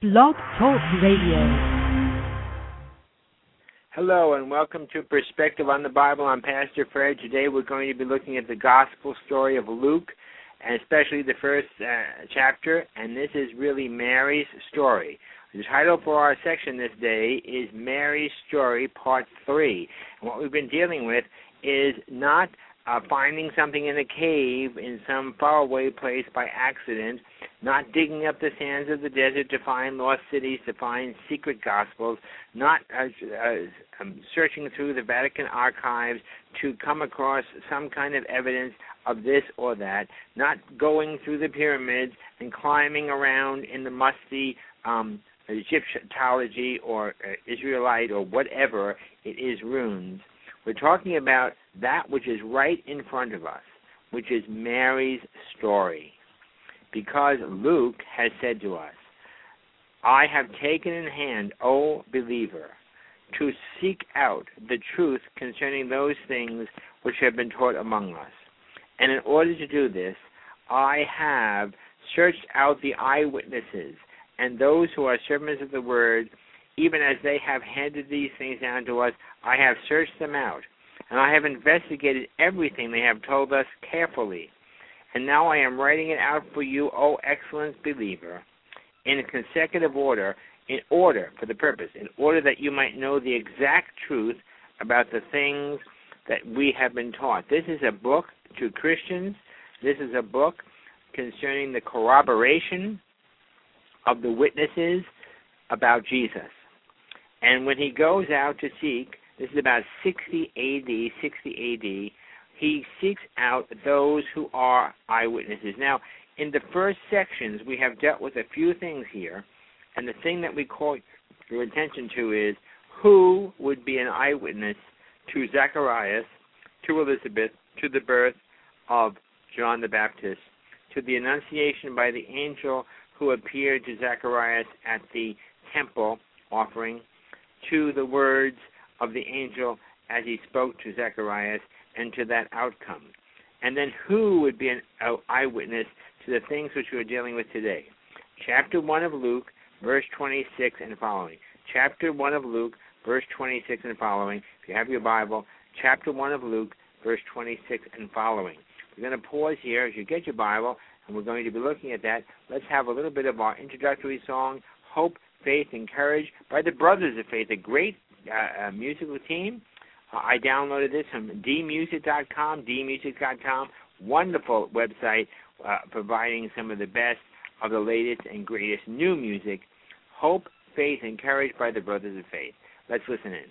Blog Talk Radio. Hello and welcome to Perspective on the Bible. I'm Pastor Fred. Today we're going to be looking at the gospel story of Luke, and especially the first chapter, and this is really Mary's story. The title for our section this day is Mary's Story, Part 3. And what we've been dealing with is not finding something in a cave in some faraway place by accident, not digging up the sands of the desert to find lost cities, to find secret gospels, not searching through the Vatican archives to come across some kind of evidence of this or that, not going through the pyramids and climbing around in the musty Egyptology or Israelite or whatever it is ruins. We're talking about that which is right in front of us, which is Mary's story. Because Luke has said to us, I have taken in hand, O believer, to seek out the truth concerning those things which have been taught among us. And in order to do this, I have searched out the eyewitnesses and those who are servants of the word, even as they have handed these things down to us. I have searched them out, and I have investigated everything they have told us carefully. And now I am writing it out for you, O excellent believer, in a consecutive order, in order that you might know the exact truth about the things that we have been taught. This is a book to Christians. This is a book concerning the corroboration of the witnesses about Jesus. And when he goes out to seek, this is about 60 AD, he seeks out those who are eyewitnesses. Now, in the first sections, we have dealt with a few things here, and the thing that we call your attention to is who would be an eyewitness to Zacharias, to Elizabeth, to the birth of John the Baptist, to the Annunciation by the angel who appeared to Zacharias at the temple offering, to the words of the angel as he spoke to Zacharias, and to that outcome. And then who would be an eyewitness to the things which we are dealing with today? Chapter 1 of Luke, verse 26 and following. Chapter 1 of Luke, verse 26 and following. If you have your Bible, chapter 1 of Luke, verse 26 and following. We're going to pause here as you get your Bible, and we're going to be looking at that. Let's have a little bit of our introductory song, Hope, Faith, and Courage, by the Brothers of Faith, a great musical team. I downloaded this from dmusic.com, wonderful website providing some of the best of the latest and greatest new music. Hope, Faith, and Courage by the Brothers of Faith. Let's listen in.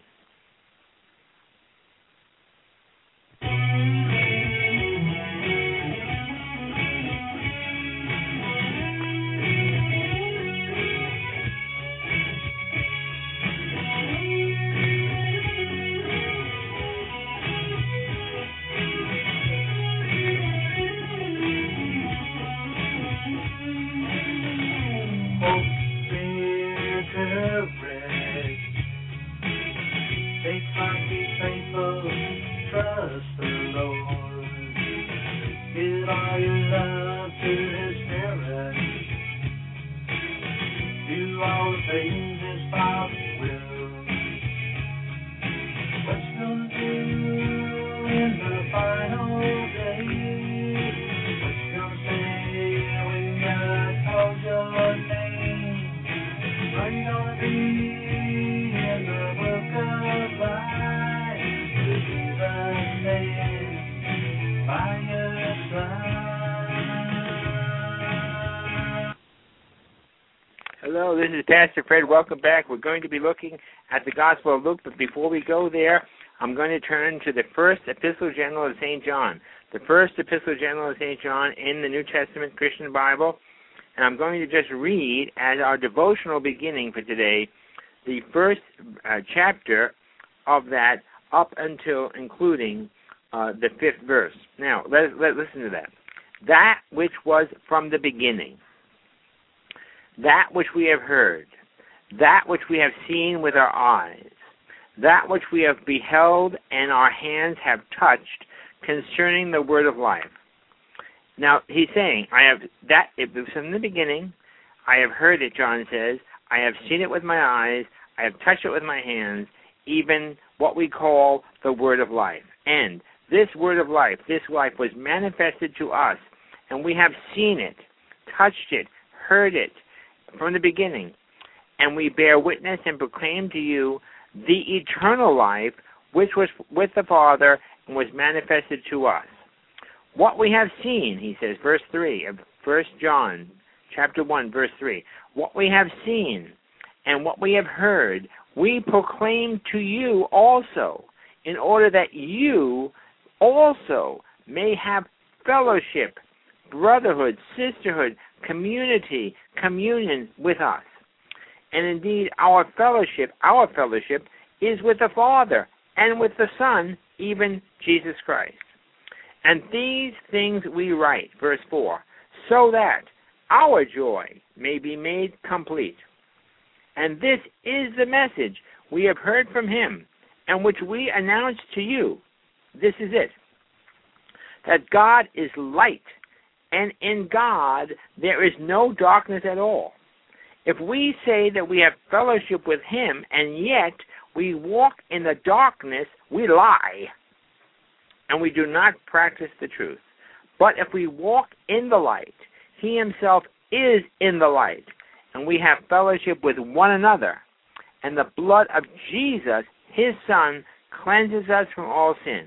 Hello, this is Pastor Fred. Welcome back. We're going to be looking at the Gospel of Luke, but before we go there, I'm going to turn to the first Epistle General of St. John. The first Epistle General of St. John in the New Testament Christian Bible. And I'm going to just read, as our devotional beginning for today, the first chapter of that up until including the 5th verse. Now, let's listen to that. That which was from the beginning, that which we have heard, that which we have seen with our eyes, that which we have beheld and our hands have touched concerning the word of life. Now, he's saying, I have that, it was from the beginning, I have heard it, John says, I have seen it with my eyes. I have touched it with my hands, even what we call the word of life. And this word of life, this life was manifested to us, and we have seen it, touched it, heard it from the beginning. And we bear witness and proclaim to you the eternal life which was with the Father and was manifested to us. What we have seen, he says, verse 3 of 1 John chapter 1, verse 3, what we have seen and what we have heard, we proclaim to you also, in order that you also may have fellowship, brotherhood, sisterhood, community, communion with us. And indeed, our fellowship is with the Father and with the Son, even Jesus Christ. And these things we write, verse 4, so that our joy may be made complete. And this is the message we have heard from him, and which we announce to you. This is it, that God is light, and in God there is no darkness at all. If we say that we have fellowship with him, and yet we walk in the darkness, we lie, and we do not practice the truth. But if we walk in the light, he himself is in the light, and we have fellowship with one another. And the blood of Jesus, his Son, cleanses us from all sin.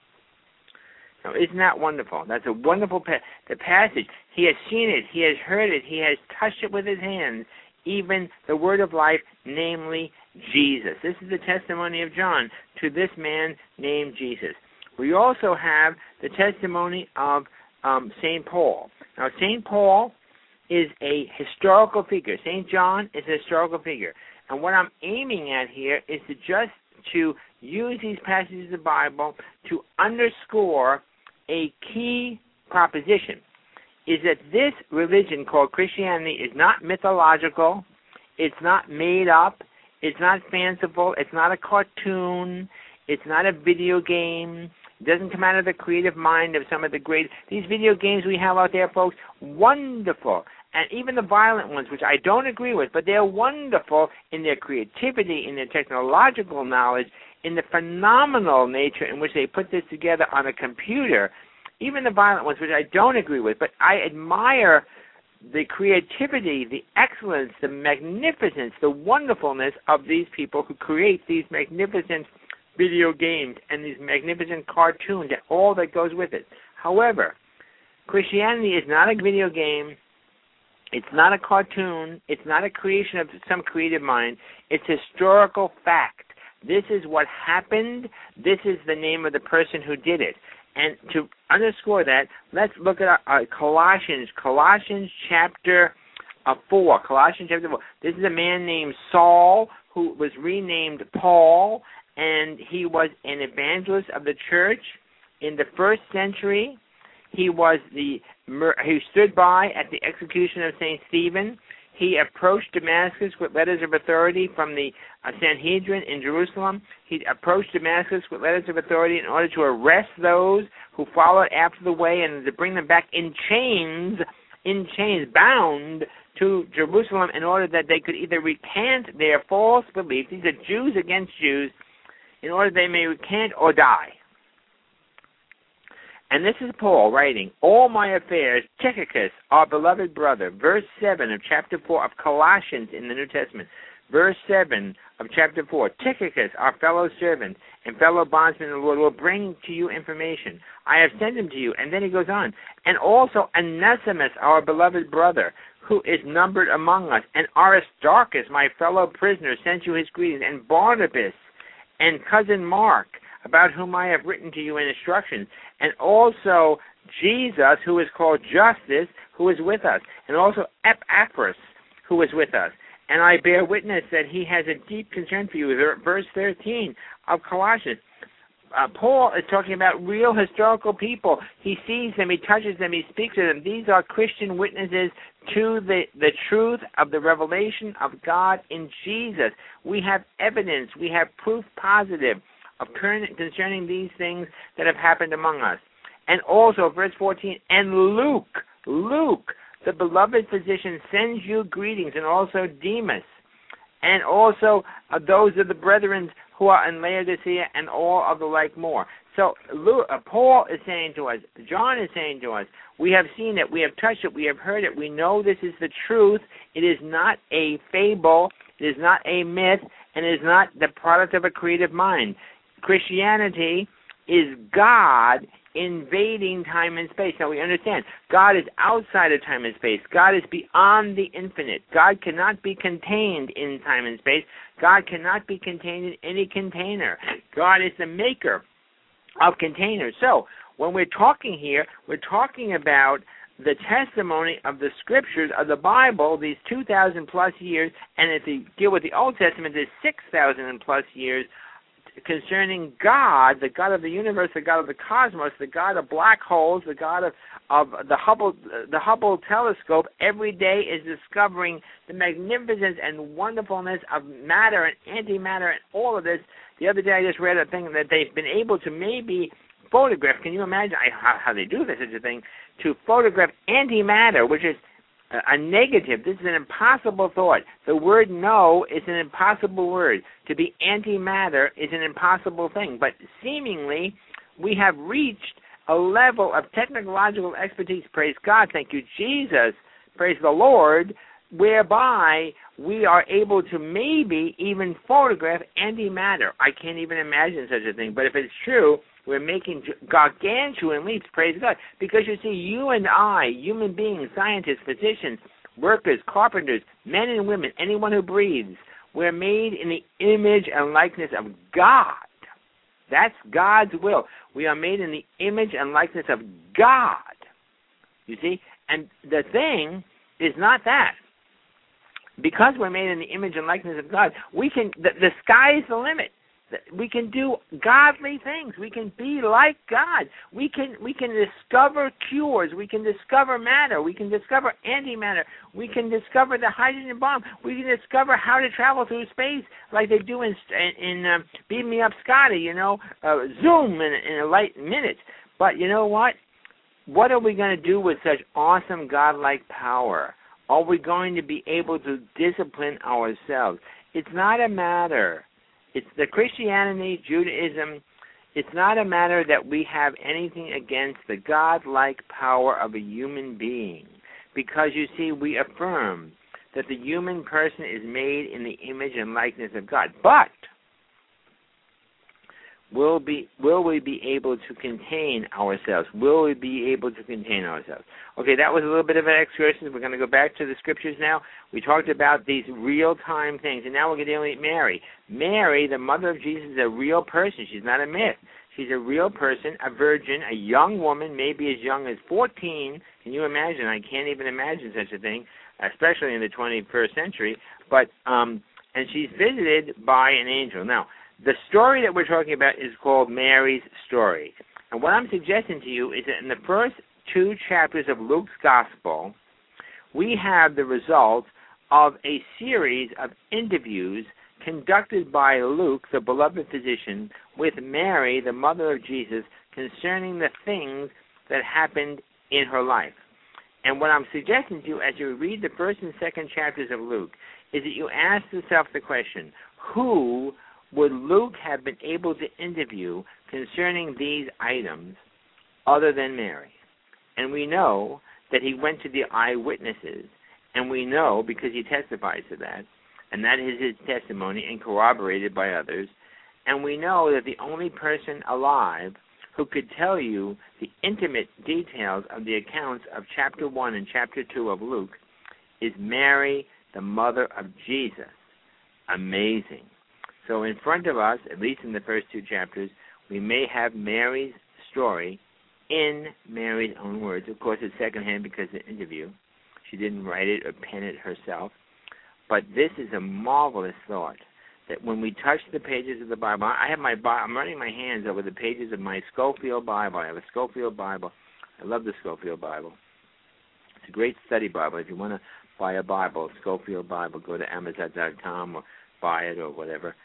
Now, isn't that wonderful? That's a wonderful the passage. He has seen it. He has heard it. He has touched it with his hands, even the word of life, namely Jesus. This is the testimony of John to this man named Jesus. We also have the testimony of St. Paul. Now, St. Paul is a historical figure. St. John is a historical figure. And what I'm aiming at here is to use these passages of the Bible to underscore a key proposition, is that this religion called Christianity is not mythological, it's not made up, it's not fanciful, it's not a cartoon, it's not a video game. It doesn't come out of the creative mind of some of the great... These video games we have out there, folks, wonderful. And even the violent ones, which I don't agree with, but they're wonderful in their creativity, in their technological knowledge, in the phenomenal nature in which they put this together on a computer. Even the violent ones, which I don't agree with, but I admire the creativity, the excellence, the magnificence, the wonderfulness of these people who create these magnificent video games and these magnificent cartoons and all that goes with it. However, Christianity is not a video game. It's not a cartoon. It's not a creation of some creative mind. It's historical fact. This is what happened. This is the name of the person who did it. And to underscore that, let's look at Colossians chapter 4. Colossians chapter 4. This is a man named Saul who was renamed Paul, and he was an evangelist of the church in the first century. He stood by at the execution of St. Stephen. He approached Damascus with letters of authority from the Sanhedrin in Jerusalem. He approached Damascus with letters of authority in order to arrest those who followed after the way and to bring them back in chains, bound to Jerusalem in order that they could either recant their false beliefs, these are Jews against Jews, in order they may recant or die. And this is Paul writing, all my affairs, Tychicus, our beloved brother, verse 7 of chapter 4 of Colossians in the New Testament, verse 7 of chapter 4, Tychicus, our fellow servant and fellow bondsman in the Lord, will bring to you information. I have sent him to you. And then he goes on, and also Onesimus, our beloved brother, who is numbered among us, and Aristarchus, my fellow prisoner, sent you his greetings, and Barnabas, and cousin Mark, about whom I have written to you in instructions, and also Jesus, who is called Justus, who is with us, and also Epaphras, who is with us. And I bear witness that he has a deep concern for you. Verse 13 of Colossians. Paul is talking about real historical people. He sees them, he touches them, he speaks to them. These are Christian witnesses to the truth of the revelation of God in Jesus. We have evidence, we have proof positive of concerning these things that have happened among us. And also, verse 14, and Luke, the beloved physician, sends you greetings, and also Demas. and also those of the brethren who are in Laodicea, and all of the like more. So Paul is saying to us, John is saying to us, we have seen it, we have touched it, we have heard it, we know this is the truth. It is not a fable, it is not a myth, and it is not the product of a creative mind. Christianity is God invading time and space. Now we understand, God is outside of time and space. God is beyond the infinite. God cannot be contained in time and space. God cannot be contained in any container. God is the maker of containers. So when we're talking here, we're talking about the testimony of the Scriptures of the Bible, these 2,000 plus years, and if you deal with the Old Testament, there's 6,000 plus years concerning God, the God of the universe, the God of the cosmos, the God of black holes, the God of the Hubble telescope. Every day is discovering the magnificence and wonderfulness of matter and antimatter and all of this. The other day I just read a thing that they've been able to maybe photograph. Can you imagine how they do this, such a thing, to photograph antimatter, which is a negative. This is an impossible thought. The word no is an impossible word. To be antimatter is an impossible thing. But seemingly, we have reached a level of technological expertise, praise God, thank you, Jesus, praise the Lord, whereby we are able to maybe even photograph antimatter. I can't even imagine such a thing. But if it's true, we're making gargantuan leaps, praise God. Because you see, you and I, human beings, scientists, physicians, workers, carpenters, men and women, anyone who breathes, we're made in the image and likeness of God. That's God's will. We are made in the image and likeness of God. You see? And the thing is not that. Because we're made in the image and likeness of God, we can. The sky is the limit. We can do godly things. We can be like God. We can discover cures. We can discover matter. We can discover antimatter. We can discover the hydrogen bomb. We can discover how to travel through space, like they do in Beam Me Up, Scotty. Zoom in a light minute. But you know what? What are we going to do with such awesome godlike power? Are we going to be able to discipline ourselves? It's not a matter. It's the Christianity, Judaism, it's not a matter that we have anything against the God-like power of a human being. Because, you see, we affirm that the human person is made in the image and likeness of God. But will we be able to contain ourselves? Will we be able to contain ourselves? Okay, that was a little bit of an excursion. We're going to go back to the Scriptures now. We talked about these real-time things, and now we're going to deal with Mary. Mary, the mother of Jesus, is a real person. She's not a myth. She's a real person, a virgin, a young woman, maybe as young as 14. Can you imagine? I can't even imagine such a thing, especially in the 21st century. But and she's visited by an angel. Now, the story that we're talking about is called Mary's story. And what I'm suggesting to you is that in the first 2 chapters of Luke's Gospel, we have the results of a series of interviews conducted by Luke, the beloved physician, with Mary, the mother of Jesus, concerning the things that happened in her life. And what I'm suggesting to you as you read the first and second chapters of Luke is that you ask yourself the question, who would Luke have been able to interview concerning these items other than Mary? And we know that he went to the eyewitnesses, and we know, because he testifies to that, and that is his testimony and corroborated by others, and we know that the only person alive who could tell you the intimate details of the accounts of chapter 1 and chapter 2 of Luke is Mary, the mother of Jesus. Amazing. So in front of us, at least in the first 2 chapters, we may have Mary's story in Mary's own words. Of course, it's secondhand because of the interview. She didn't write it or pen it herself. But this is a marvelous thought, that when we touch the pages of the Bible, I'm running my hands over the pages of my Scofield Bible. I have a Scofield Bible. I love the Scofield Bible. It's a great study Bible. If you want to buy a Bible, Scofield Bible, go to Amazon.com or buy it or whatever.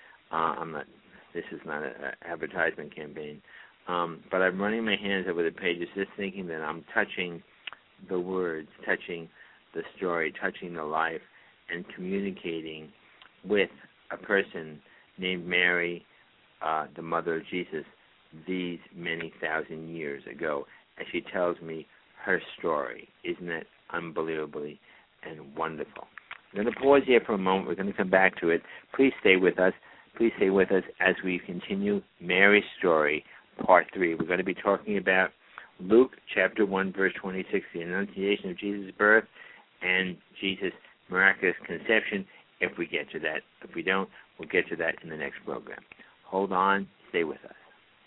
This is not an advertisement campaign. But I'm running my hands over the pages just thinking that I'm touching the words, touching the story, touching the life, and communicating with a person named Mary, the mother of Jesus, these many thousand years ago, as she tells me her story. Isn't that unbelievably and wonderful? I'm going to pause here for a moment. We're going to come back to it. Please stay with us. Please stay with us as we continue Mary's story, part 3. We're going to be talking about Luke chapter 1, verse 26, the Annunciation of Jesus' birth and Jesus' miraculous conception, if we get to that. If we don't, we'll get to that in the next program. Hold on. Stay with us.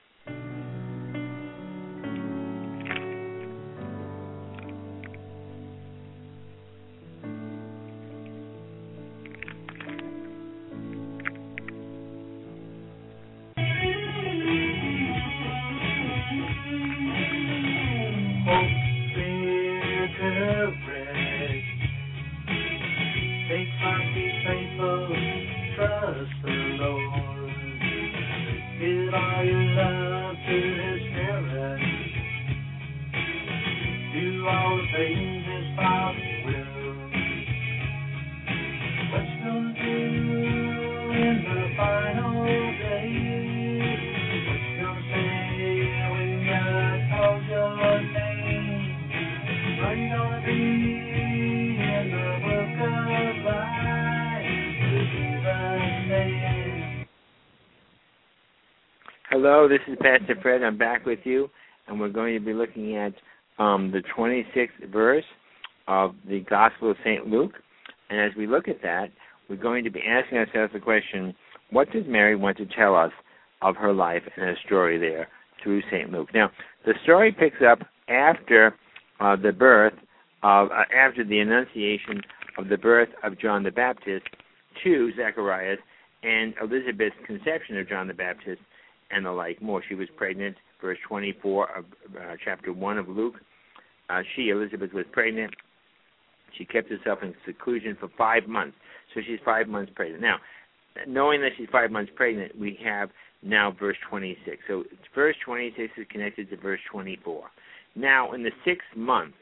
Hello, this is Pastor Fred. I'm back with you, and we're going to be looking at the 26th verse of the Gospel of St. Luke. And as we look at that, we're going to be asking ourselves the question, what does Mary want to tell us of her life and her story there through St. Luke? Now, the story picks up after the birth of, after the Annunciation of the birth of John the Baptist to Zacharias and Elizabeth's conception of John the Baptist and the like more. She was pregnant, verse 24 of chapter 1 of Luke. Elizabeth, was pregnant. She kept herself in seclusion for 5 months. So she's 5 months pregnant. Now, knowing that she's 5 months pregnant, we have now verse 26. So verse 26 is connected to verse 24. Now, in the 6th month,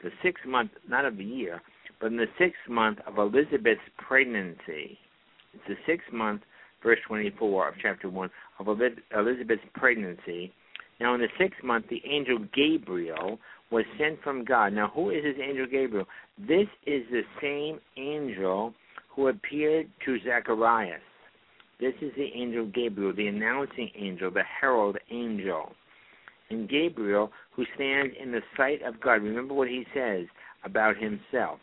not of the year, but in the 6th month of Elizabeth's pregnancy, it's the 6th month, verse 24 of chapter 1, of Elizabeth's pregnancy. Now, in the 6th month, the angel Gabriel was sent from God. Now, who is this angel Gabriel? This is the same angel who appeared to Zacharias. This is the angel Gabriel, the announcing angel, the herald angel. And Gabriel, who stands in the sight of God. Remember what he says about himself.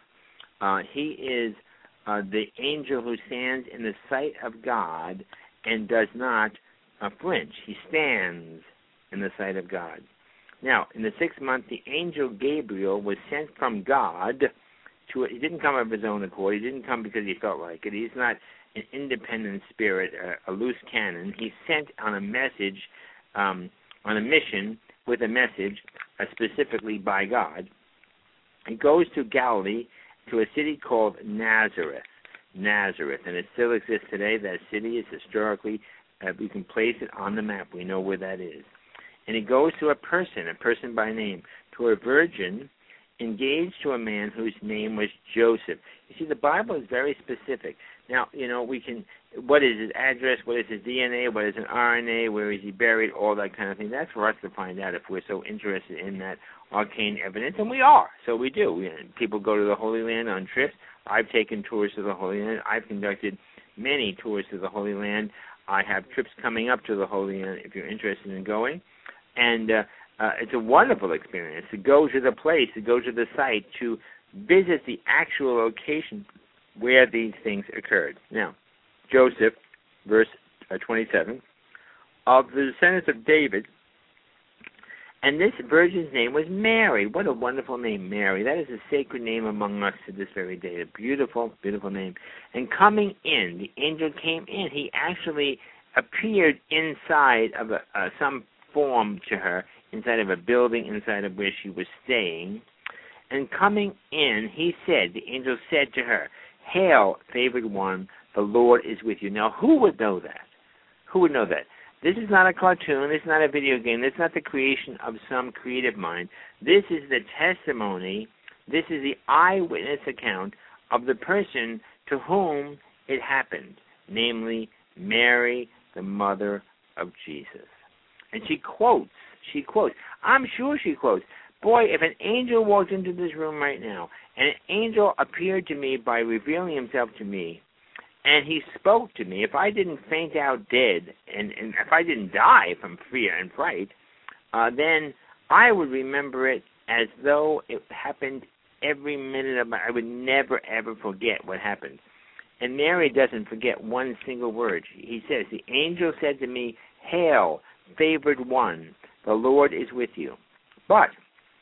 He is the angel who stands in the sight of God and does not flinch. He stands in the sight of God. Now, in the 6th month, the angel Gabriel was sent from God to. He didn't come of his own accord. He didn't come because he felt like it. He's not an independent spirit, a loose cannon. He's sent on a message, on a mission with a message, specifically by God. He goes to Galilee, to a city called Nazareth, and it still exists today. That city is historically, we can place it on the map. We know where that is. And he goes to a person by name, to a virgin engaged to a man whose name was Joseph. You see, the Bible is very specific. Now, we can, what is his address, what is his DNA, what is an RNA, where is he buried, all that kind of thing. That's for us to find out if we're so interested in that arcane evidence, and we are. So we do. People go to the Holy Land on trips. I've taken tours to the Holy Land. I've conducted many tours to the Holy Land. I have trips coming up to the Holy Land if you're interested in going. And it's a wonderful experience to go to the place, to go to the site, to visit the actual location where these things occurred. Now, Joseph, verse 27, of the descendants of David, and this virgin's name was Mary. What a wonderful name, Mary. That is a sacred name among us to this very day. A beautiful, beautiful name. And coming in, the angel came in. He actually appeared inside of some form to her, inside of a building, inside of where she was staying. And coming in, he said, the angel said to her, "Hail, favored one, the Lord is with you." Now, who would know that? Who would know that? This is not a cartoon. This is not a video game. This is not the creation of some creative mind. This is the testimony. This is the eyewitness account of the person to whom it happened. namely Mary, the mother of Jesus. And she quotes, I'm sure she quotes, boy, if an angel walked into this room right now, and an angel appeared to me by revealing himself to me, and he spoke to me, if I didn't faint out dead, and if I didn't die from fear and fright, then I would remember it as though it happened every minute of I would never, ever forget what happened. And Mary doesn't forget one single word. He says, the angel said to me, Hail, favored one, the Lord is with you. But,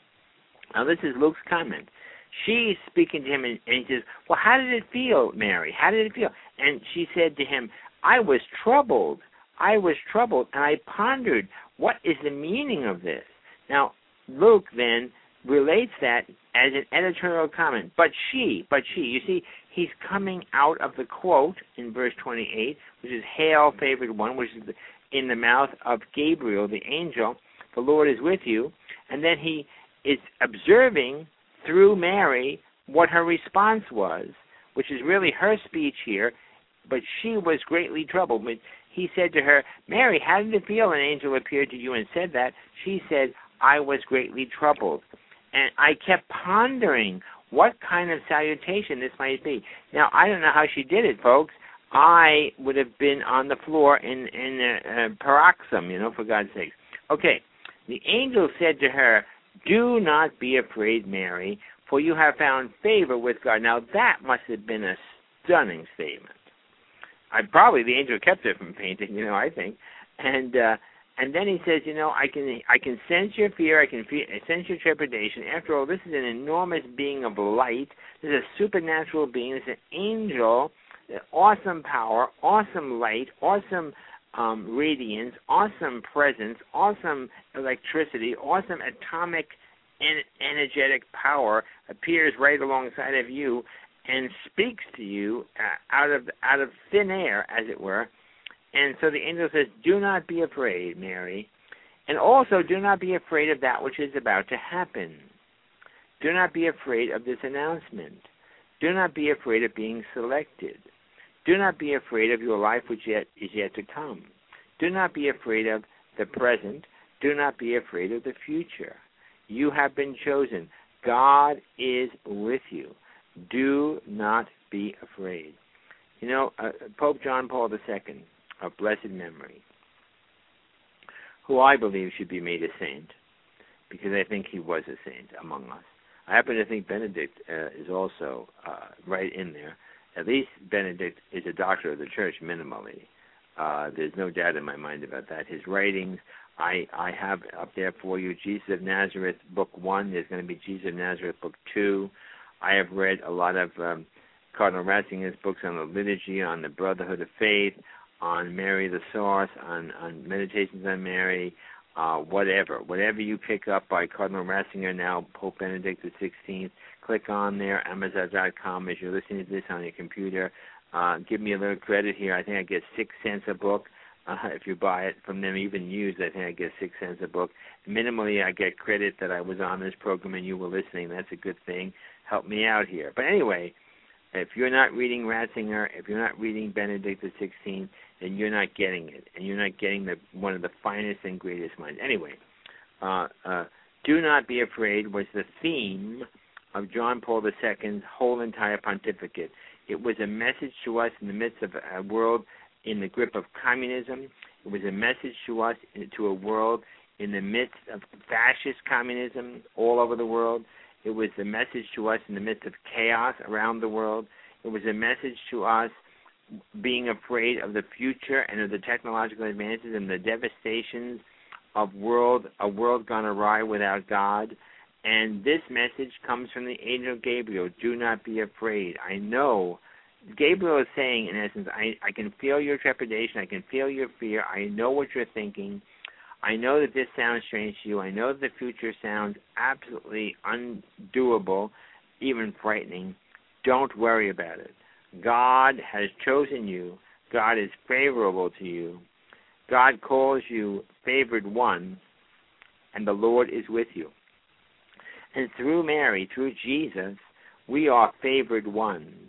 now this is Luke's comment. She's speaking to him, and he says, well, how did it feel, Mary? How did it feel? And she said to him, I was troubled, and I pondered, what is the meaning of this? Now, Luke then relates that as an editorial comment. But she, you see, he's coming out of the quote in verse 28, which is, Hail, favored one, which is in the mouth of Gabriel, the angel, the Lord is with you. And then he is observing through Mary what her response was, which is really her speech here, but she was greatly troubled. But he said to her, Mary, how did it feel an angel appeared to you and said that? She said, I was greatly troubled. And I kept pondering what kind of salutation this might be. Now, I don't know how she did it, folks. I would have been on the floor in a paroxysm, for God's sake. Okay, the angel said to her, do not be afraid, Mary, for you have found favor with God. Now, that must have been a stunning statement. Probably the angel kept her from fainting, I think. And then he says, I can sense your fear, I can sense your trepidation. After all, this is an enormous being of light. This is a supernatural being. This is an angel, awesome power, awesome light, awesome radiance, awesome presence, awesome electricity, awesome atomic energetic power appears right alongside of you and speaks to you out of thin air, as it were. And so the angel says, do not be afraid, Mary, and also do not be afraid of that which is about to happen. Do not be afraid of this announcement. Do not be afraid of being selected. Do not be afraid of your life which is yet to come. Do not be afraid of the present. Do not be afraid of the future. You have been chosen. God is with you. Do not be afraid. Pope John Paul II, of blessed memory, who I believe should be made a saint, because I think he was a saint among us. I happen to think Benedict is also right in there. At least Benedict is a doctor of the church minimally. There's no doubt in my mind about that. His writings, I have up there for you, Jesus of Nazareth, Book 1. There's going to be Jesus of Nazareth, Book 2. I have read a lot of Cardinal Ratzinger's books on the liturgy, on the brotherhood of faith, on Mary the Source, on Meditations on Mary, whatever you pick up by Cardinal Ratzinger, now Pope Benedict XVI, click on there, Amazon.com, as you're listening to this on your computer. Give me a little credit here. I think I get 6 cents a book. If you buy it from them, even used, I think I get 6 cents a book. Minimally, I get credit that I was on this program and you were listening. That's a good thing. Help me out here. But anyway, if you're not reading Ratzinger, if you're not reading Benedict XVI, then you're not getting it, and you're not getting one of the finest and greatest minds. Anyway, do not be afraid was the theme of John Paul II's whole entire pontificate. It was a message to us in the midst of a world in the grip of communism. It was a message to us to a world in the midst of fascist communism all over the world. It was a message to us in the midst of chaos around the world. It was a message to us being afraid of the future and of the technological advances and the devastations of a world gone awry without God. And this message comes from the angel Gabriel. Do not be afraid. I know Gabriel is saying, in essence, I can feel your trepidation. I can feel your fear. I know what you're thinking. I know that this sounds strange to you. I know that the future sounds absolutely undoable, even frightening. Don't worry about it. God has chosen you. God is favorable to you. God calls you favored one, and the Lord is with you. And through Mary, through Jesus, we are favored ones.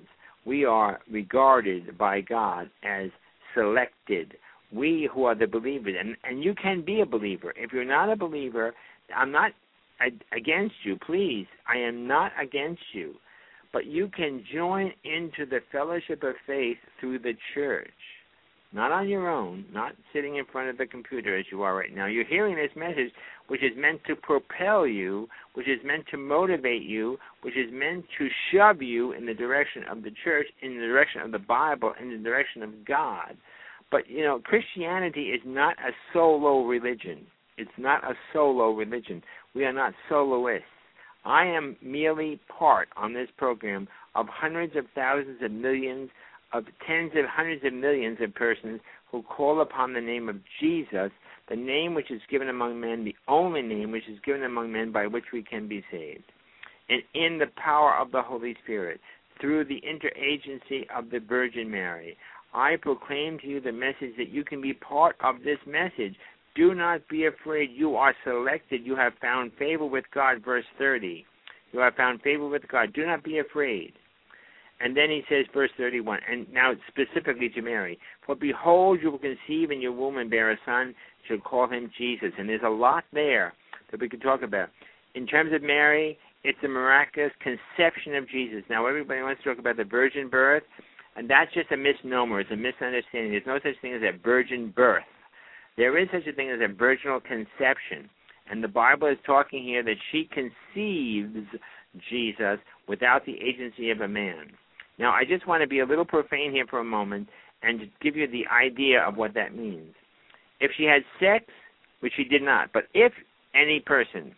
we are regarded by God as selected. We who are the believers, and you can be a believer. If you're not a believer, I'm not against you. Please, I am not against you. But you can join into the fellowship of faith through the church. Not on your own, not sitting in front of the computer as you are right now. You're hearing this message, which is meant to propel you, which is meant to motivate you, which is meant to shove you in the direction of the church, in the direction of the Bible, in the direction of God. But, Christianity is not a solo religion. It's not a solo religion. We are not soloists. I am merely part on this program of hundreds of thousands of millions, of tens of hundreds of millions of persons who call upon the name of Jesus, the name which is given among men, the only name which is given among men by which we can be saved. And in the power of the Holy Spirit, through the interagency of the Virgin Mary, I proclaim to you the message that you can be part of this message. Do not be afraid. You are selected. You have found favor with God, verse 30. You have found favor with God. Do not be afraid. And then he says, verse 31, and now specifically to Mary, for behold, you will conceive in your womb and bear a son, you shall call him Jesus. And there's a lot there that we could talk about. In terms of Mary, it's a miraculous conception of Jesus. Now, everybody wants to talk about the virgin birth, and that's just a misnomer. It's a misunderstanding. There's no such thing as a virgin birth. There is such a thing as a virginal conception. And the Bible is talking here that she conceives Jesus without the agency of a man. Now, I just want to be a little profane here for a moment and give you the idea of what that means. If she had sex, which she did not, but if any person,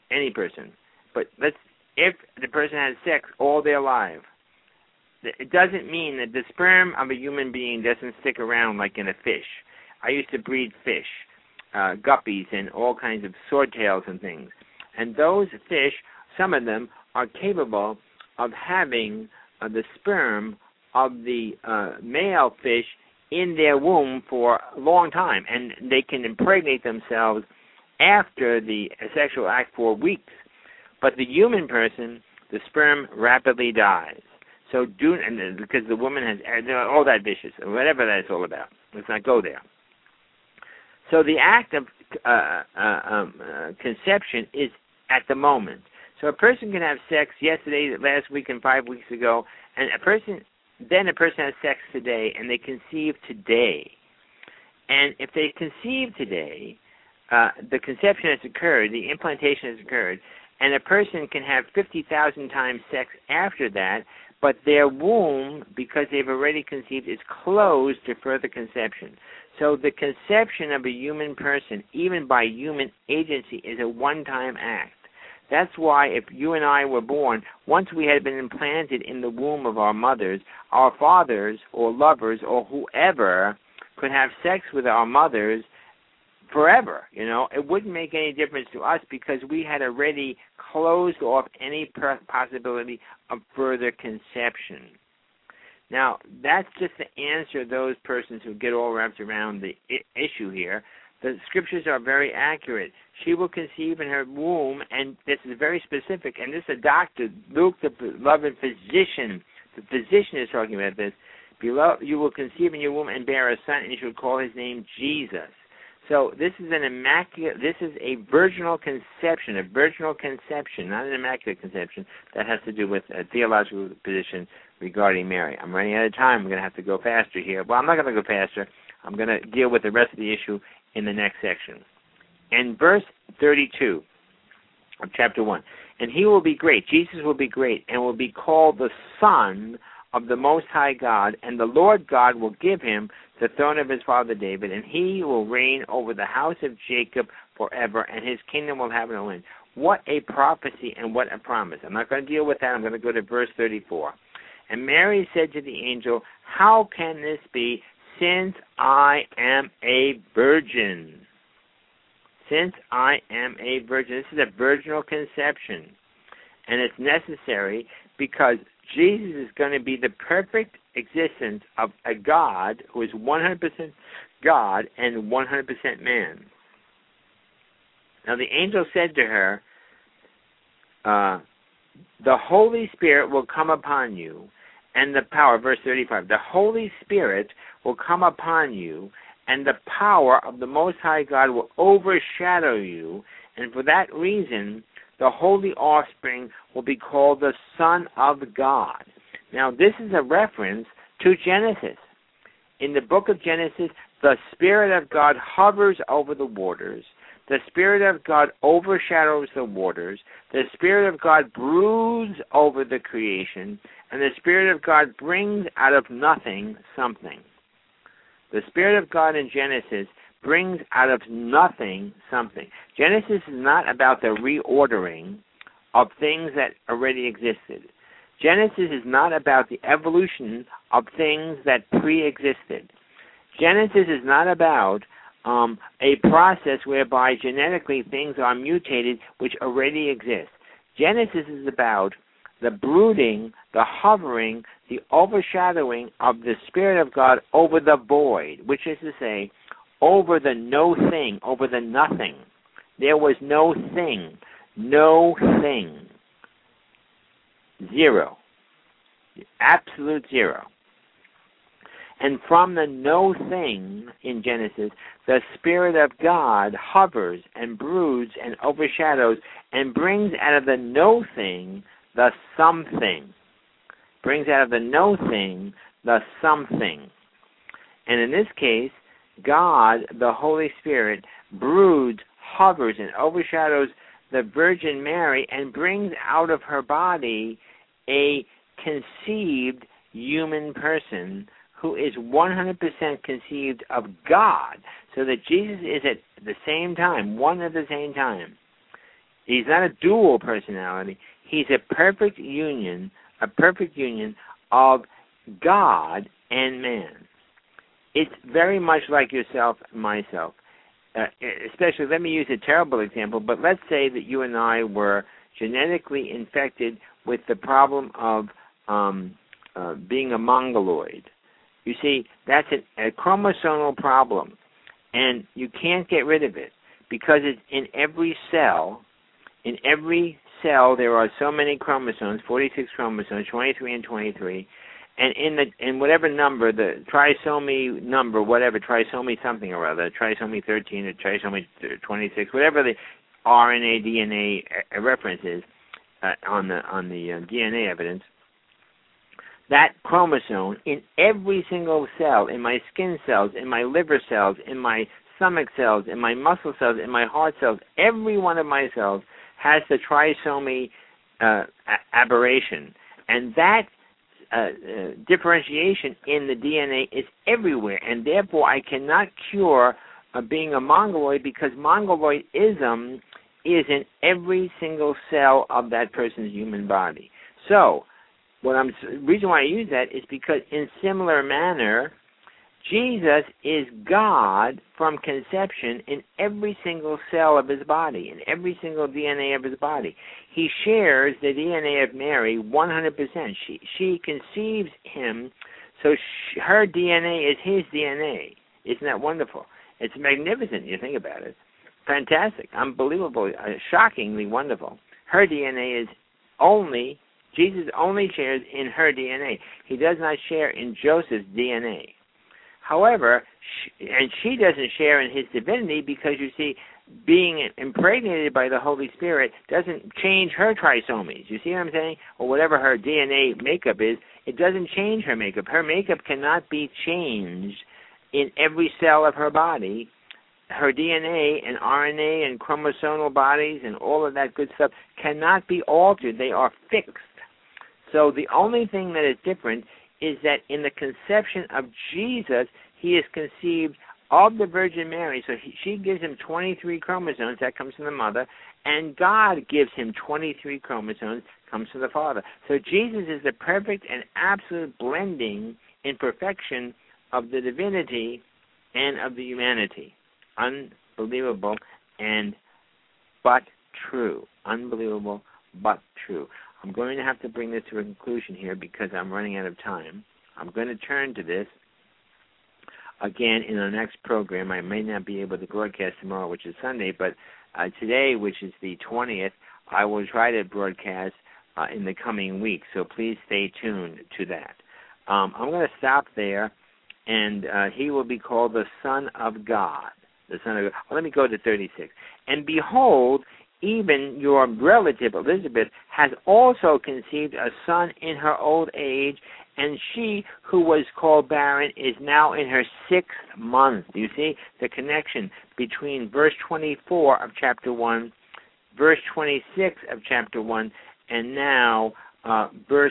but if the person has sex all their life, it doesn't mean that the sperm of a human being doesn't stick around like in a fish. I used to breed fish, guppies and all kinds of swordtails and things. And those fish, some of them, are capable of having the sperm of the male fish in their womb for a long time, and they can impregnate themselves after the sexual act for weeks. But the human person, the sperm rapidly dies. So because the woman has all that vicious, whatever that's all about. Let's not go there. So the act of conception is at the moment. So a person can have sex yesterday, last week, and 5 weeks ago, and a person has sex today, and they conceive today. And if they conceive today, the conception has occurred, the implantation has occurred, and a person can have 50,000 times sex after that, but their womb, because they've already conceived, is closed to further conception. So the conception of a human person, even by human agency, is a one-time act. That's why if you and I were born, once we had been implanted in the womb of our mothers, our fathers or lovers or whoever could have sex with our mothers forever. It wouldn't make any difference to us because we had already closed off any possibility of further conception. Now, that's just to answer those persons who get all wrapped around the issue here. The scriptures are very accurate. She will conceive in her womb, and this is very specific, and this is a doctor, Luke, the beloved physician. The physician is talking about this. Beloved, you will conceive in your womb and bear a son, and you shall call his name Jesus. So this is a virginal conception, not an immaculate conception that has to do with a theological position regarding Mary. I'm running out of time. I'm going to have to go faster here. Well, I'm not going to go faster. I'm going to deal with the rest of the issue in the next section. In verse 32 of chapter 1, and he will be great, Jesus will be great, and will be called the Son of the Most High God, and the Lord God will give him the throne of his father David, and he will reign over the house of Jacob forever, and his kingdom will have no end. What a prophecy and what a promise. I'm not going to deal with that. I'm going to go to verse 34. And Mary said to the angel, how can this be, since I am a virgin? Since I am a virgin. This is a virginal conception. And it's necessary because Jesus is going to be the perfect existence of a God who is 100% God and 100% man. Now the angel said to her, the Holy Spirit will come upon you, and the power, verse 35, the Holy Spirit will come upon you, and the power of the Most High God will overshadow you, and for that reason, the holy offspring will be called the Son of God. Now, this is a reference to Genesis. In the book of Genesis, the Spirit of God hovers over the waters. The Spirit of God overshadows the waters. The Spirit of God broods over the creation. And the Spirit of God brings out of nothing something. The Spirit of God in Genesis brings out of nothing something. Genesis is not about the reordering of things that already existed. Genesis is not about the evolution of things that pre-existed. Genesis is not about a process whereby genetically things are mutated which already exist. Genesis is about the brooding, the hovering, the overshadowing of the Spirit of God over the void, which is to say, over the no thing, over the nothing. There was no thing, zero, absolute zero. And from the no thing in Genesis, the Spirit of God hovers and broods and overshadows and brings out of the no thing the something. Brings out of the no thing the something. And in this case, God, the Holy Spirit, broods, hovers, and overshadows the Virgin Mary and brings out of her body a conceived human person who is 100% conceived of God, so that Jesus is at the same time, one at the same time. He's not a dual personality. He's a perfect union of God and man. It's very much like yourself and myself. Especially, let me use a terrible example, but let's say that you and I were genetically infected with the problem of being a mongoloid. You see, that's a chromosomal problem, and you can't get rid of it because it's in every cell. In every cell, there are so many chromosomes, 46 chromosomes, 23 and 23, and in whatever number, the trisomy number, whatever, trisomy something or other, trisomy 13 or trisomy 26, whatever the RNA, DNA reference is on the DNA evidence, that chromosome in every single cell, in my skin cells, in my liver cells, in my stomach cells, in my muscle cells, in my heart cells, every one of my cells has the trisomy aberration. And that differentiation in the DNA is everywhere, and therefore I cannot cure being a mongoloid because mongoloidism is in every single cell of that person's human body. So, the reason why I use that is because in similar manner, Jesus is God from conception in every single cell of his body, in every single DNA of his body. He shares the DNA of Mary 100%. She conceives him, so her DNA is his DNA. Isn't that wonderful? It's magnificent, you think about it. Fantastic, unbelievable, shockingly wonderful. Her DNA is only... Jesus only shares in her DNA. He does not share in Joseph's DNA. However, she doesn't share in his divinity because, you see, being impregnated by the Holy Spirit doesn't change her trisomies. You see what I'm saying? Or whatever her DNA makeup is, it doesn't change her makeup. Her makeup cannot be changed in every cell of her body. Her DNA and RNA and chromosomal bodies and all of that good stuff cannot be altered. They are fixed. So the only thing that is different is that in the conception of Jesus, he is conceived of the Virgin Mary. So she gives him 23 chromosomes, that comes from the mother, and God gives him 23 chromosomes, comes from the Father. So Jesus is the perfect and absolute blending in perfection of the divinity and of the humanity. Unbelievable but true. Unbelievable but true. I'm going to have to bring this to a conclusion here because I'm running out of time. I'm going to turn to this again in our next program. I may not be able to broadcast tomorrow, which is Sunday, but today, which is the 20th, I will try to broadcast in the coming week. So please stay tuned to that. I'm going to stop there, and he will be called the Son of God. The Son of God. Well, let me go to 36. And behold, even your relative Elizabeth has also conceived a son in her old age, and she who was called barren is now in her 6th month. You see the connection between verse 24 of chapter 1, verse 26 of chapter 1, and now verse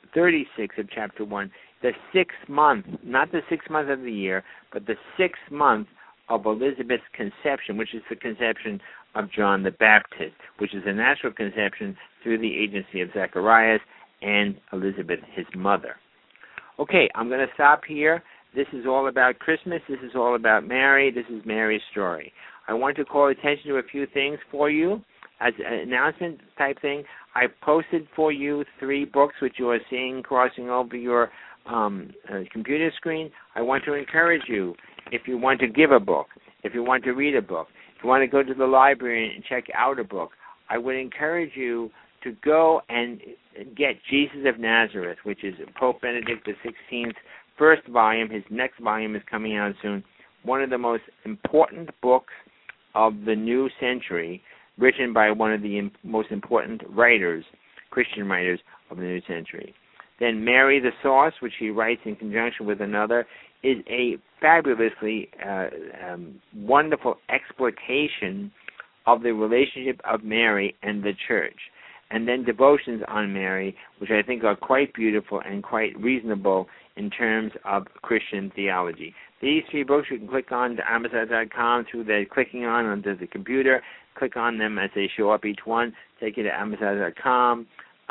36 of chapter 1. The 6th month, not the 6th month of the year, but the 6th month of Elizabeth's conception, which is the conception of John the Baptist, which is a natural conception through the agency of Zacharias and Elizabeth, his mother. Okay, I'm going to stop here. This is all about Christmas. This is all about Mary. This is Mary's story. I want to call attention to a few things for you as an announcement type thing. I posted for you 3 books which you are seeing crossing over your computer screen. I want to encourage you, if you want to give a book, if you want to read a book, if you want to go to the library and check out a book, I would encourage you to go and get Jesus of Nazareth, which is Pope Benedict XVI's first volume. His next volume is coming out soon. One of the most important books of the new century, written by one of the most important writers, Christian writers of the new century. Then Mary the Source, which he writes in conjunction with another, is a fabulously wonderful exploitation of the relationship of Mary and the Church. And then Devotions on Mary, which I think are quite beautiful and quite reasonable in terms of Christian theology. These 3 books you can click on to Amazon.com through the clicking on onto the computer. Click on them as they show up, each one. Take you to Amazon.com.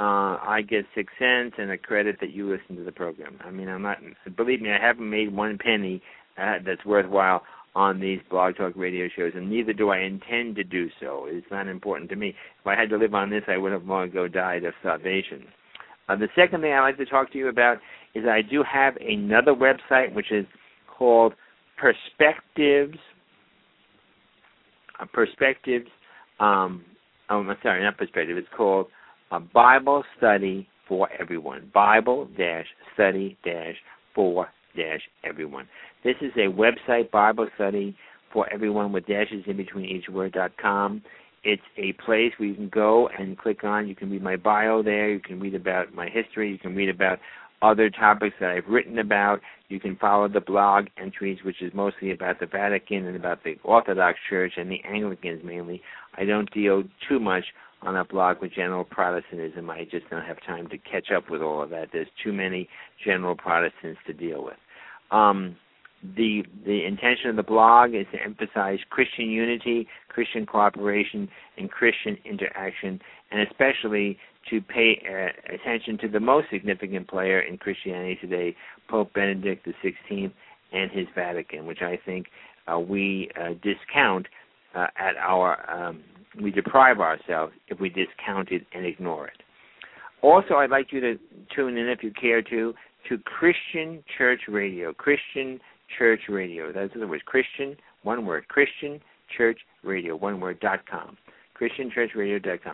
I get 6 cents and a credit that you listen to the program. I mean, believe me, I haven't made 1 penny that's worthwhile on these Blog Talk radio shows, and neither do I intend to do so. It's not important to me. If I had to live on this, I would have long ago died of starvation. The second thing I'd like to talk to you about is I do have another website which is called Perspectives. It's called Bible Study for Everyone. Bible-study-for-everyone. This is a website, Bible Study for Everyone, with dashes in between each word.com. It's a place where you can go and click on. You can read my bio there. You can read about my history. You can read about other topics that I've written about. You can follow the blog entries, which is mostly about the Vatican and about the Orthodox Church and the Anglicans mainly. I don't deal too much on a blog with general Protestantism. I just don't have time to catch up with all of that. There's too many general Protestants to deal with. The intention of the blog is to emphasize Christian unity, Christian cooperation, and Christian interaction, and especially to pay attention to the most significant player in Christianity today, Pope Benedict XVI and his Vatican, which I think we discount we deprive ourselves if we discount it and ignore it. Also, I'd like you to tune in, if you care to Christian Church Radio. Christian Church Radio. That's the word. Christian, one word. Christian Church Radio, one word, .com. ChristianChurchRadio.com.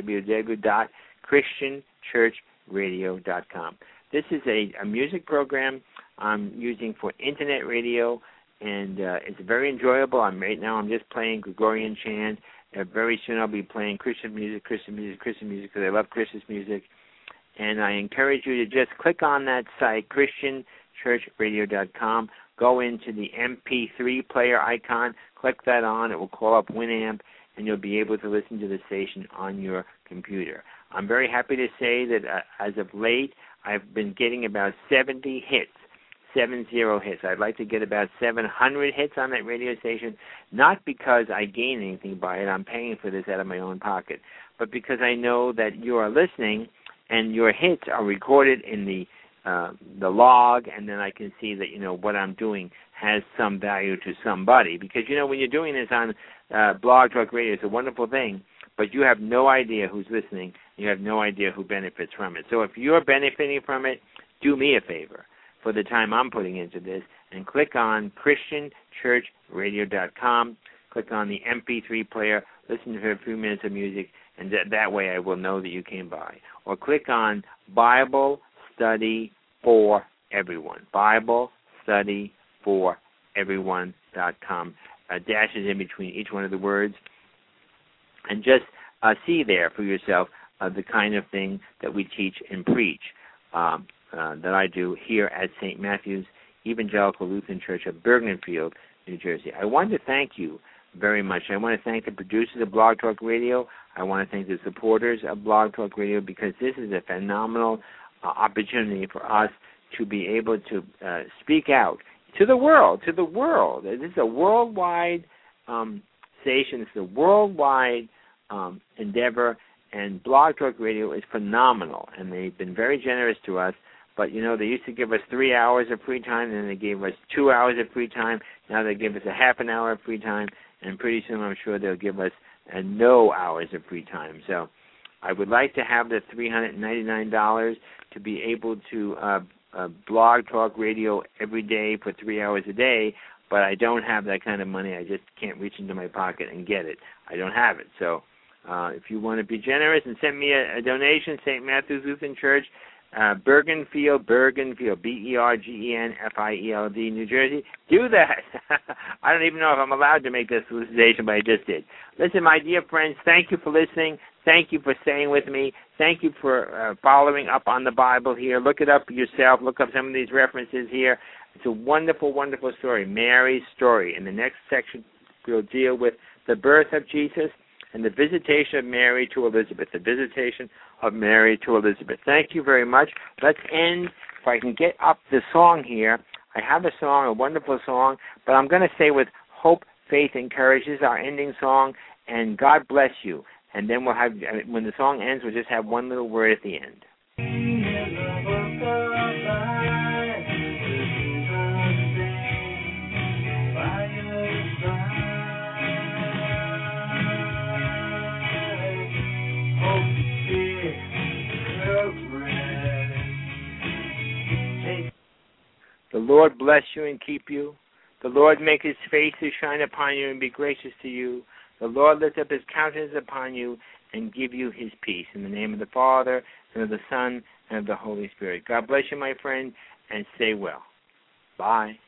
www.ChristianChurchRadio.com. This is a music program I'm using for internet radio, and it's very enjoyable. Right now I'm just playing Gregorian chant. Very soon I'll be playing Christian music, because I love Christmas music. And I encourage you to just click on that site, ChristianChurchRadio.com. Go into the MP3 player icon, click that on. It will call up Winamp, and you'll be able to listen to the station on your computer. I'm very happy to say that as of late, I've been getting about 70 hits. 70 hits. I'd like to get about 700 hits on that radio station, not because I gain anything by it. I'm paying for this out of my own pocket, but because I know that you are listening and your hits are recorded in the log, and then I can see that, what I'm doing has some value to somebody. Because, when you're doing this on Blog Talk Radio, it's a wonderful thing, but you have no idea who's listening. You have no idea who benefits from it. So if you're benefiting from it, do me a favor for the time I'm putting into this, and click on ChristianChurchRadio.com, click on the MP3 player, listen to a few minutes of music, and that way I will know that you came by. Or click on Bible Study for everyone. BibleStudyForEveryone.com. Dashes in between each one of the words. And just see there for yourself the kind of thing that we teach and preach that I do here at St. Matthew's Evangelical Lutheran Church of Bergenfield, New Jersey. I want to thank you very much. I want to thank the producers of Blog Talk Radio. I want to thank the supporters of Blog Talk Radio, because this is a phenomenal opportunity for us to be able to speak out to the world. This is a worldwide station. It's a worldwide endeavor, and Blog Talk Radio is phenomenal, and they've been very generous to us. But, you know, they used to give us 3 hours of free time, and then they gave us 2 hours of free time. Now they give us a half an hour of free time, and pretty soon I'm sure they'll give us no hours of free time. So I would like to have the $399 to be able to Blog Talk Radio every day for 3 hours a day, but I don't have that kind of money. I just can't reach into my pocket and get it. I don't have it. So if you want to be generous and send me a donation, St. Matthew's Lutheran Church, Bergenfield, Bergenfield, Bergenfield, New Jersey. Do that. I don't even know if I'm allowed to make this solicitation, but I just did. Listen, my dear friends, thank you for listening. Thank you for staying with me. Thank you for following up on the Bible here. Look it up yourself. Look up some of these references here. It's a wonderful, wonderful story, Mary's story. In the next section, we'll deal with the birth of Jesus and the visitation of Mary to Elizabeth, the visitation of Mary to Elizabeth. Thank you very much. Let's end, if I can get up the song here. I have a song, a wonderful song, but I'm going to say with hope, faith, and courage. This is our ending song, and God bless you. And then we'll have, when the song ends, we'll just have one little word at the end. The Lord bless you and keep you. The Lord make his face to shine upon you and be gracious to you. The Lord lift up his countenance upon you and give you his peace. In the name of the Father, and of the Son, and of the Holy Spirit. God bless you, my friend, and stay well. Bye.